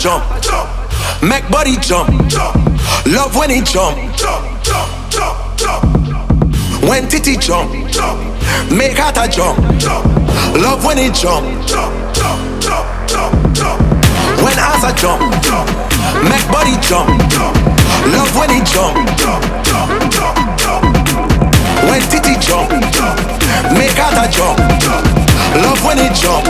jump, make body jump. Love when he jump. When titty jump, make heart a jump. Love when he jump. When ass a jump, make body jump. Love when he jump. When titty jump, make heart a jump. Love when he jump.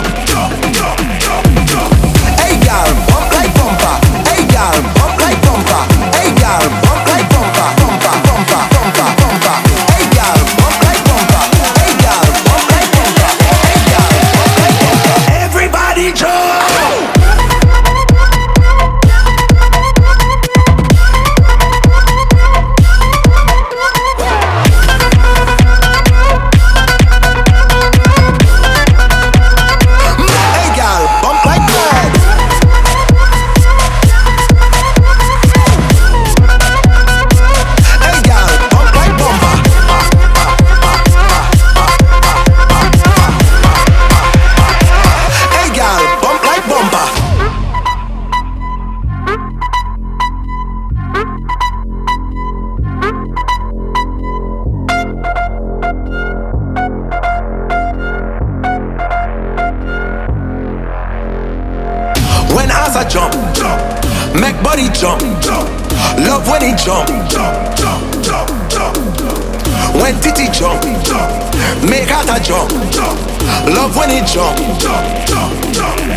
Hey girl, bump like bumper. Hey girl, bump like bumper. Hey girl, bump like bumper. Bumper, bumper, bumper, bumper. Hey girl, bump like bumper. Hey girl, bump like bumper. Hey girl, bump like bumper. Everybody jump. When ass a jump, make body jump. Love when he jump. When titty jump, make heart a jump. Love when he jump.